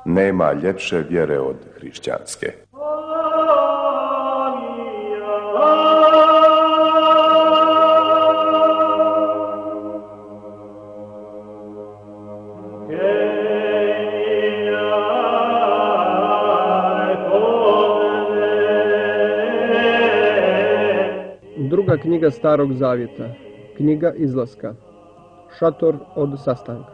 nema ljepše vjere od hrišćanske. Druga knjiga Starog Zavjeta, knjiga Izlaska, šator od sastanka.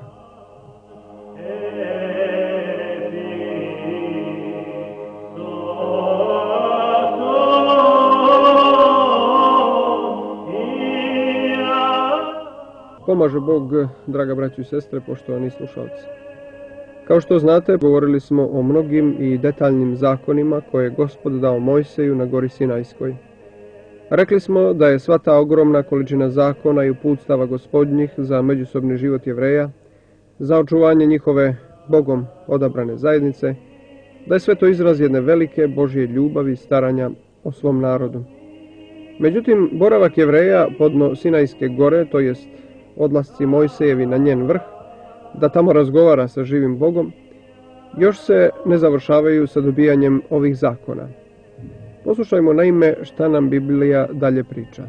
Pomaže Bog, draga braćo i sestre, poštovani slušalci. Kao što znate, govorili smo o mnogim i detaljnim zakonima koje je Gospod dao Mojseju na gori Sinajskoj. Rekli smo da je sva ta ogromna količina zakona i uputstava Gospodnjih za međusobni život Jevreja, za očuvanje njihove Bogom odabrane zajednice, da je sve to izraz jedne velike Božje ljubavi i staranja o svom narodu. Međutim, boravak Jevreja podno Sinajske gore, to jest odlasci Mojsejevi na njen vrh, da tamo razgovara sa živim Bogom, još se ne završavaju sa dobijanjem ovih zakona. Poslušajmo naime šta nam Biblija dalje priča.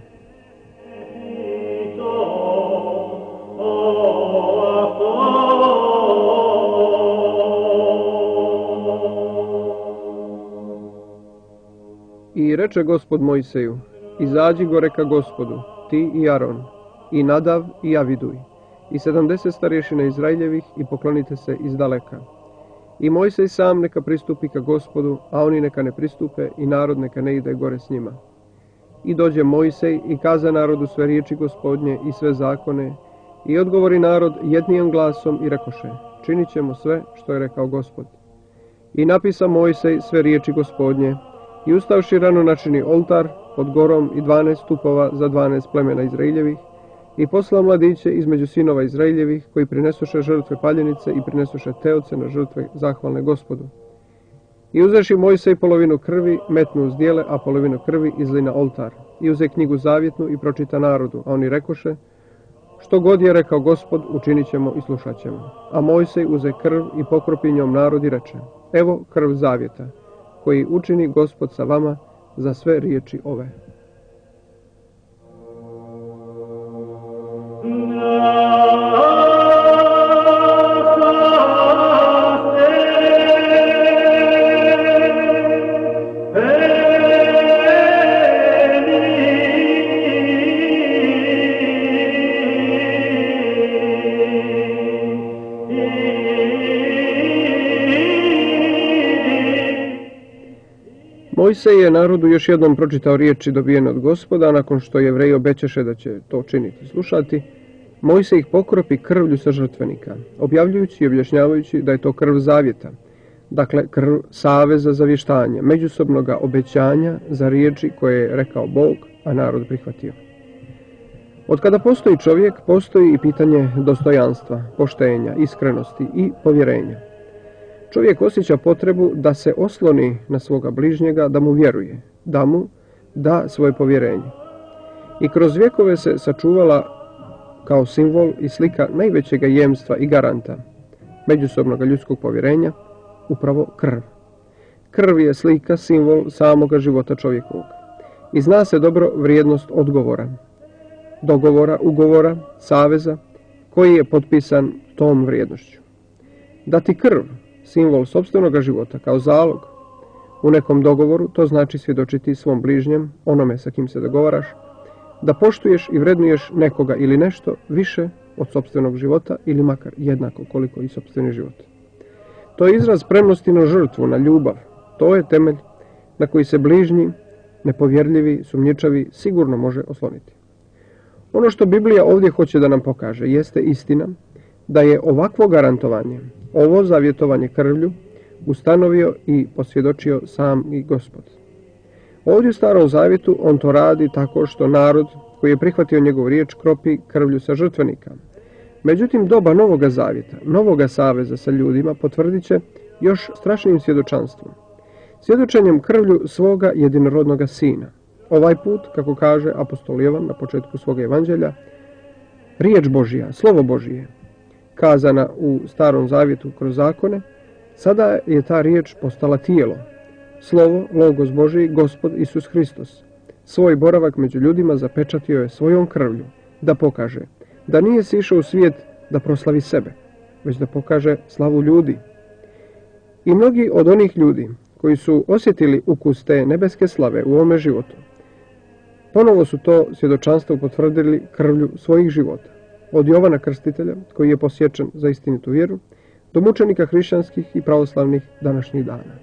I reče Gospod Mojseju, izađi gore ka Gospodu, ti i Aron, i Nadav i Aviduj, i 70 starješina Izraeljevih, i poklonite se izdaleka. I Mojsej sam neka pristupi ka Gospodu, a oni neka ne pristupe, i narod neka ne ide gore s njima. I dođe Mojsej i kaza narodu sve riječi Gospodnje i sve zakone, i odgovori narod jednim glasom i rekoše, činit ćemo sve što je rekao Gospod. I napisa Mojsej sve riječi Gospodnje, i ustavši rano načini oltar pod gorom i 12 stupova za 12 plemena Izraeljevih, i poslao mladiće između sinova Izraeljevih, koji prinesuše žrtve paljenice i prinesuše teoce na žrtve zahvalne Gospodu. I uzeši Mojsej polovinu krvi, metnu uz dijele, a polovinu krvi izli na oltar. I uze knjigu zavjetnu i pročita narodu, a oni rekoše, što god je rekao Gospod, učinit ćemo i slušat ćemo. A Mojsej uze krv i pokropi njom narod i reče, evo krv zavjeta, koji učini Gospod sa vama za sve riječi ove. Mojsej je narodu još jednom pročitao riječi dobijene od Gospoda, nakon što Jevreji obećaše da će to činiti i slušati. Mojsej ih pokropi krvlju sa žrtvenika, objavljujući i objašnjavajući da je to krv zavjeta, dakle krv saveza za vještanje, međusobnoga obećanja za riječi koje je rekao Bog, a narod prihvatio. Od kada postoji čovjek, postoji i pitanje dostojanstva, poštenja, iskrenosti i povjerenja. Čovjek osjeća potrebu da se osloni na svoga bližnjega, da mu vjeruje, da mu da svoje povjerenje. I kroz vjekove se sačuvala kao simbol i slika najvećega jemstva i garanta međusobnog ljudskog povjerenja, upravo krv. Krv je slika, simbol samoga života čovjekovog. I zna se dobro vrijednost odgovora, dogovora, ugovora, saveza, koji je potpisan tom vrijednošću. Dati krv, simbol sopstvenoga života, kao zalog u nekom dogovoru, to znači svjedočiti svom bližnjem, onome sa kim se dogovaraš, da poštuješ i vrednuješ nekoga ili nešto više od sopstvenog života ili makar jednako koliko i sopstveni život. To je izraz spremnosti na žrtvu, na ljubav. To je temelj na koji se bližnji, nepovjerljivi, sumnjičavi sigurno može osloniti. Ono što Biblija ovdje hoće da nam pokaže jeste istina da je ovakvo garantovanje, ovo zavjetovanje krvlju, ustanovio i posvjedočio sam i Gospod. Ovdje u Starom Zavjetu on to radi tako što narod koji je prihvatio njegovu riječ kropi krvlju sa žrtvenika. Međutim, doba Novoga Zavjeta, novoga saveza sa ljudima potvrdit će još strašnijim svjedočanstvom. Svjedočenjem krvlju svoga jedinorodnoga sina. Ovaj put, kako kaže apostol Jovan na početku svoga evanđelja, riječ Božja, slovo Božije, kazana u Starom Zavjetu kroz zakone, Sada je ta riječ postala tijelo, slovo, logos Božiji, Gospod Isus Hristos. Svoj boravak među ljudima zapečatio je svojom krvlju, da pokaže da nije sišao u svijet da proslavi sebe, već da pokaže slavu ljudi. I mnogi od onih ljudi koji su osjetili ukus te nebeske slave u ovome životu, ponovo su to svjedočanstvo potvrdili krvlju svojih života. Od Jovana Krstitelja, koji je posječen za istinitu vjeru, do mučenika hrišćanskih i pravoslavnih današnjih dana.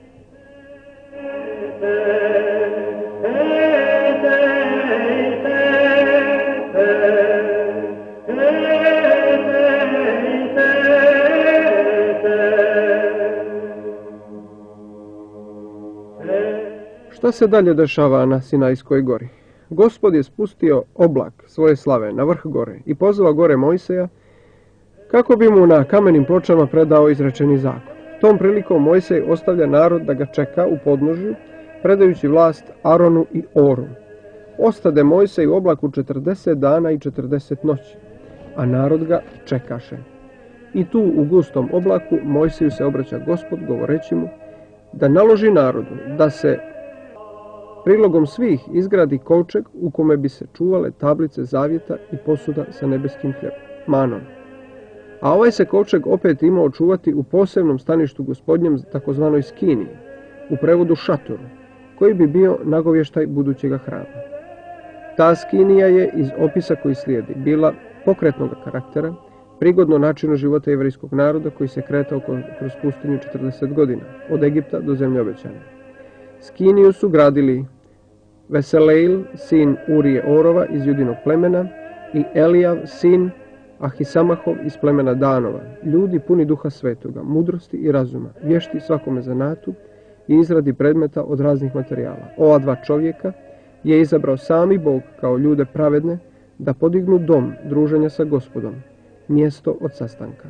Šta se dalje dešava na Sinajskoj gori? Gospod je spustio oblak svoje slave na vrh gore i pozvao gore Mojseja kako bi mu na kamenim pločama predao izrečeni zakon. Tom prilikom Mojsej ostavlja narod da ga čeka u podnožju, predajući vlast Aronu i Oru. Ostade Mojsej u oblaku 40 dana i 40 noći, a narod ga čekaše. I tu u gustom oblaku Mojseju se obraća Gospod govoreći mu da naloži narodu da se prilogom svih izgradi kovčeg u kome bi se čuvale tablice zavjeta i posuda sa nebeskim hljebom, manom. A ovaj se kovčeg opet imao čuvati u posebnom staništu Gospodnjem, takozvanoj skiniji, u prevodu šatoru, koji bi bio nagovještaj budućega hrama. Ta skinija je iz opisa koji slijedi bila pokretnog karaktera, prigodno načinu života jevrejskog naroda koji se kretao kroz pustinju 40 godina, od Egipta do zemlje obećane. Skiniju su gradili Veselejl, sin Urije Orova iz Judinog plemena, i Elijav, sin Ahisamahov iz plemena Danova, ljudi puni duha svetoga, mudrosti i razuma, vješti svakome zanatu i izradi predmeta od raznih materijala. Ova dva čovjeka je izabrao sami Bog kao ljude pravedne da podignu dom druženja sa Gospodom, mjesto od sastanka.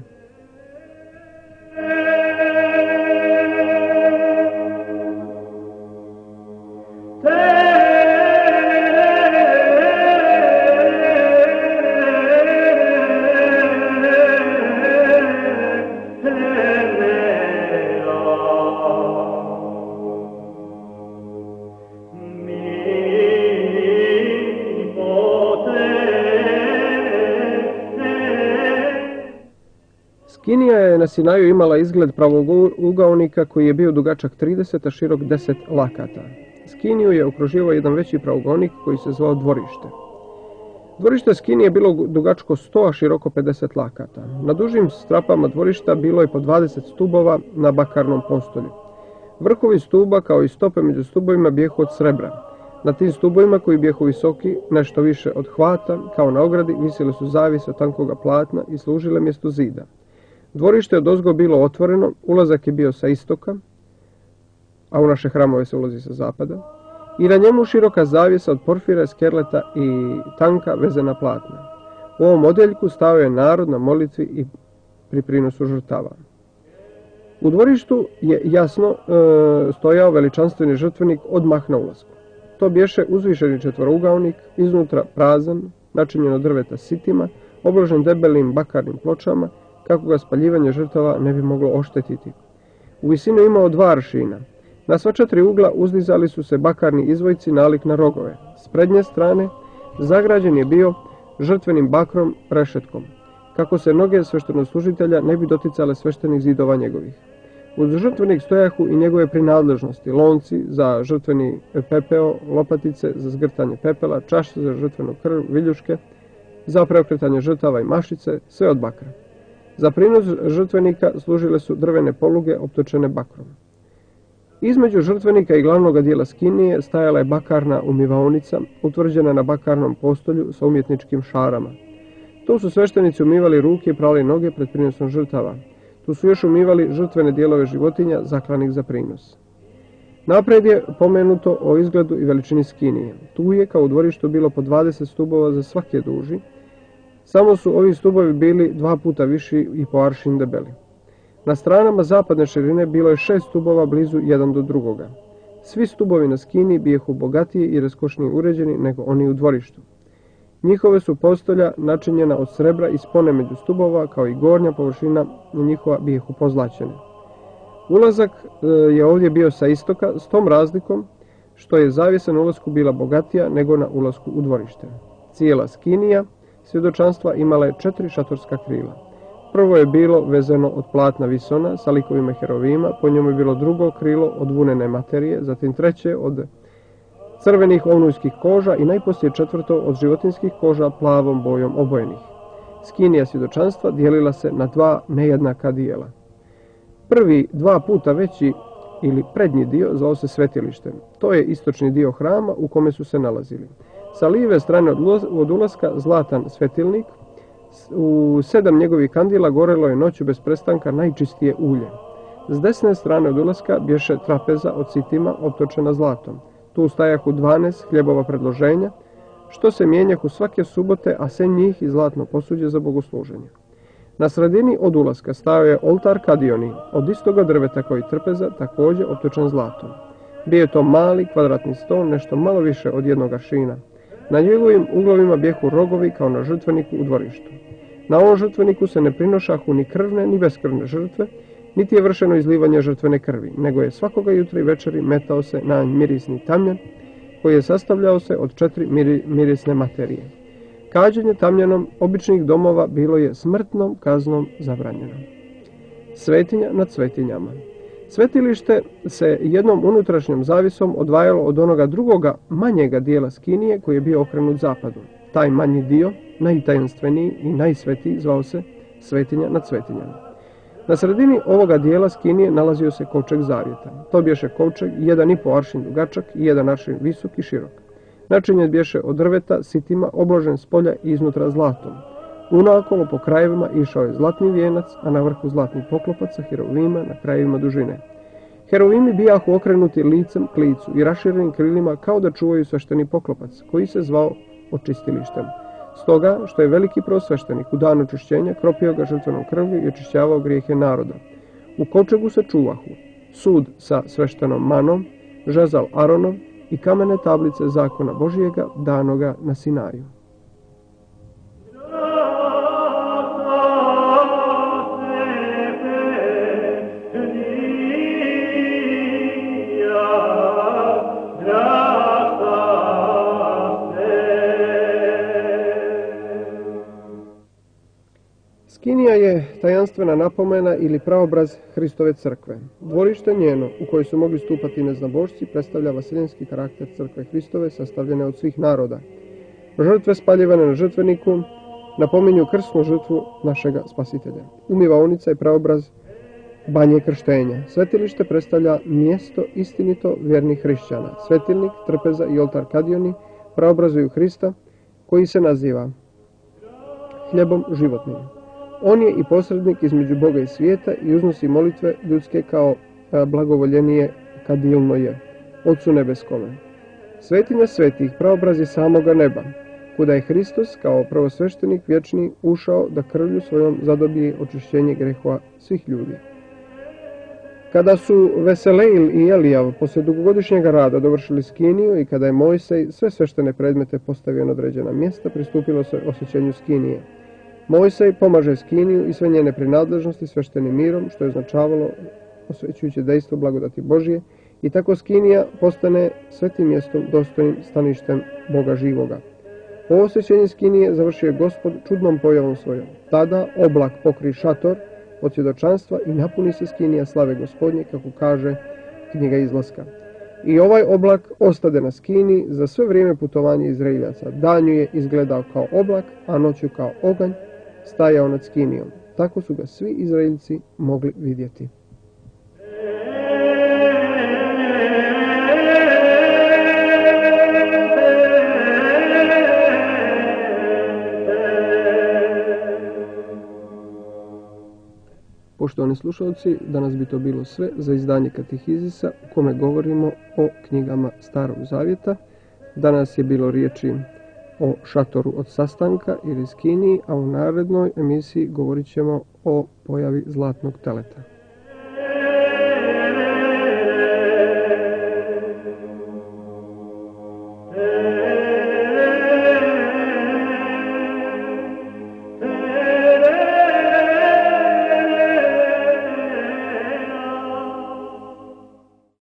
Skinija je na Sinaju imala izgled pravougaonika koji je bio dugačak 30, a širok 10 lakata. Skiniju je okruživao jedan veći pravougaonik koji se zvao dvorište. Dvorište Skinije je bilo dugačko 100, a široko 50 lakata. Na dužim strapama dvorišta bilo je po 20 stubova na bakarnom postolju. Vrhovi stuba kao i stope među stubovima bijehu od srebra. Na tim stubovima koji bijehu visoki, nešto više od hvata, kao na ogradi, visile su zavise od tankoga platna i služile mjestu zida. Dvorište je odozgo bilo otvoreno, ulazak je bio sa istoka, a u naše hramove se ulazi sa zapada, i na njemu široka zavjesa od porfira, skerleta i tanka vezena platna. U ovom odeljku stao je narod na molitvi i pri prinosu žrtava. U dvorištu je jasno stojao veličanstveni žrtvenik odmah na ulasku. To bješe uzvišeni četvorougaonik, iznutra prazan, načinjen od drveta sitima, obložen debelim bakarnim pločama, kako ga spaljivanje žrtava ne bi moglo oštetiti. U visinu imao 2 aršina. Na sva 4 ugla uzdizali su se bakarni izvojci nalik na rogove. S prednje strane zagrađen je bio žrtvenim bakrom rešetkom, kako se noge sveštenoslužitelja ne bi doticale sveštenih zidova njegovih. Uz žrtvenik stojahu i njegove prinadležnosti, lonci za žrtveni pepeo, lopatice za zgrtanje pepela, čaše za žrtvenu krv, viljuške, za preokretanje žrtava i mašice, sve od bakra. Za prinos žrtvenika služile su drvene poluge optočene bakrom. Između žrtvenika i glavnog dijela skinije stajala je bakarna umivaonica, utvrđena na bakarnom postolju sa umjetničkim šarama. Tu su sveštenici umivali ruke i prali noge pred prinosom žrtava. Tu su još umivali žrtvene dijelove životinja zaklanih za prinos. Naprijed je pomenuto o izgledu i veličini skinije. Tu je, kao u dvorištu, bilo po 20 stubova za svake duži. Samo su ovi stubovi bili 2 puta viši i po aršin debeli. Na stranama zapadne širine bilo je 6 stubova blizu jedan do drugoga. Svi stubovi na skini bijehu bogatiji i raskošnije uređeni nego oni u dvorištu. Njihove su postolja načinjena od srebra i spone među stubova, kao i gornja površina njihova bijehu pozlaćene. Ulazak je ovdje bio sa istoka, s tom razlikom što je zavjesa na ulasku bila bogatija nego na ulasku u dvorište. Cijela skinija svjedočanstva imala je 4 šatorska krila. Prvo je bilo vezano od platna visona sa likovima herovima, po njemu je bilo drugo krilo od vunene materije, zatim treće od crvenih ovnujskih koža i najposlije četvrto od životinskih koža plavom bojom obojenih. Skinija svjedočanstva dijelila se na 2 nejednaka dijela. Prvi 2 puta veći ili prednji dio zvao se svetilištem. To je istočni dio hrama u kome su se nalazili. Sa lijeve strane od ulaska zlatan svetilnik, u 7 njegovih kandila gorelo je noću bez prestanka najčistije ulje. S desne strane od ulaska bješe trapeza od sitima optočena zlatom. Tu stajahu 12 hljebova predloženja, što se mijenjahu svake subote, a sve njih i zlatno posuđe za bogosluženje. Na sredini od ulaska stajao je oltar kadioni, od istoga drveta kao i trpeza, također optočen zlatom. Bio je to mali kvadratni stol, nešto malo više od 1 aršina. Na njegovim uglovima bjehu rogovi kao na žrtveniku u dvorištu. Na ovom žrtveniku se ne prinošahu ni krvne ni beskrvne žrtve, niti je vršeno izlivanje žrtvene krvi, nego je svakoga jutra i večeri metao se na mirisni tamjan, koji je sastavljao se od 4 mirisne materije. Kađenje tamjanom običnih domova bilo je smrtnom kaznom zabranjeno. Svetinja nad svetinjama. Svetilište se jednom unutrašnjom zavisom odvajalo od onoga drugoga manjega dijela skinije koji je bio okrenut zapadu. Taj manji dio, najtajanstveniji i najsvetiji, zvao se svetinja nad svetinjama. Na sredini ovoga dijela skinije nalazio se kovčeg zavjeta. To bješe kovčeg 1,5 aršin dugačak i 1 aršin visok i širok. Načinjen bješe od drveta, sitima, obložen s polja i iznutra zlatom. Unaokolo po krajevima išao je zlatni vijenac, a na vrhu zlatni poklopac sa herovima na krajevima dužine. Herovimi bijahu okrenuti licem k licu i raširenim krilima kao da čuvaju svešteni poklopac, koji se zvao očistilištem. Stoga što je veliki prosveštenik u dan očišćenja kropio ga žrtvenom krvlju i očišćavao grijehe naroda. U kovčegu se čuvahu sud sa sveštenom manom, žezal Aronov i kamene tablice zakona Božijega danoga na Sinaju. Skinija je tajanstvena napomena ili praobraz Hristove crkve. Dvorište njeno u koje su mogli stupati neznabošci predstavlja vaseljenski karakter crkve Hristove sastavljene od svih naroda. Žrtve spaljivane na žrtveniku napominju krsnu žrtvu našega spasitelja. Umivaonica je praobraz banje krštenja. Svetilište predstavlja mjesto istinito vjernih hrišćana. Svetilnik, trpeza i oltar kadioni praobrazuju Hrista koji se naziva hljebom životnim. On je i posrednik između Boga i svijeta i uznosi molitve ljudske kao blagovoljenije kadilno je, Otcu nebeskome. Svetinja svetih praobraz je samoga neba, kuda je Hristos kao prvosveštenik vječni ušao da krvlju svojom zadobije očišćenje grehova svih ljudi. Kada su Veseleil i Elijav poslije dugogodišnjeg rada dovršili skiniju i kada je Mojsej sve sveštene predmete postavio na određena mjesta, pristupilo se osvećenju skinije. Mojsej pomaže skiniju i sve njene prinadležnosti sveštenim mirom, što je označavalo osvećujuće dejstvo blagodati Božije, i tako skinija postane svetim mjestom dostojnim staništem Boga živoga. Ovo osvećenje skinije završio je Gospod čudnom pojavom svojom. Tada oblak pokri šator od svjedočanstva i napuni se skinija slave Gospodnje, kako kaže knjiga Izlaska. I ovaj oblak ostade na skini za sve vrijeme putovanja Izraeljaca. Danju je izgledao kao oblak, a noću kao oganj stajao nad skinijom. Tako su ga svi Izraelci mogli vidjeti. Poštovani slušalci, danas bi to bilo sve za izdanje Katehizisa u kome govorimo o knjigama Starog Zavjeta. Danas je bilo riječi o šatoru od sastanka ili skiniji, a u narednoj emisiji govorit ćemo o pojavi zlatnog teleta.